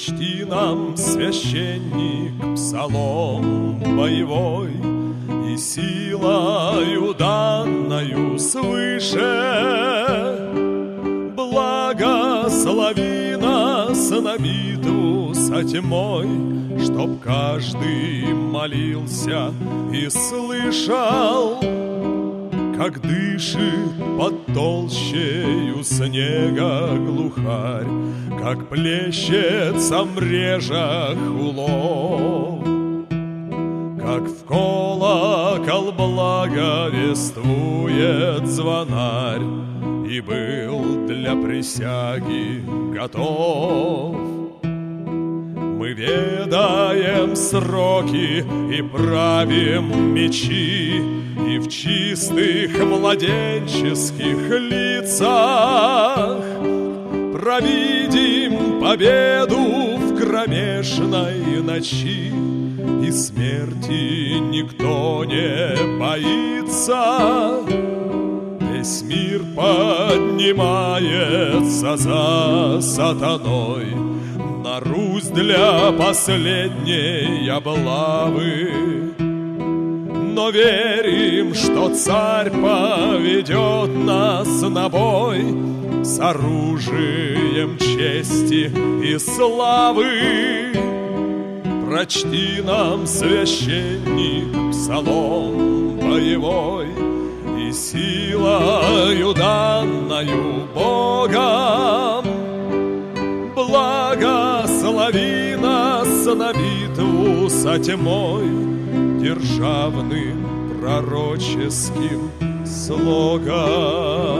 Прочти нам, священник, псалом боевой, и силою данною свыше благослови нас на битву со тьмой, чтоб каждый молился и слышал, как дышит под толщею снега глухарь, как плещется в мрежах улов, как в колокол благовествует звонарь, и был для присяги готов. Мы ведаем сроки и правим мечи, и в чистых младенческих лицах провидим победу в кромешной ночи, и смерти никто не боится. Весь мир поднимается за сатаной на Русь для последней облавы. Но верим, что царь поведет нас на бой с оружием чести и славы. Прочти нам, священник, псалом боевой, и силою данною Богом благослови нас на битву со тьмой державным пророческим слогом.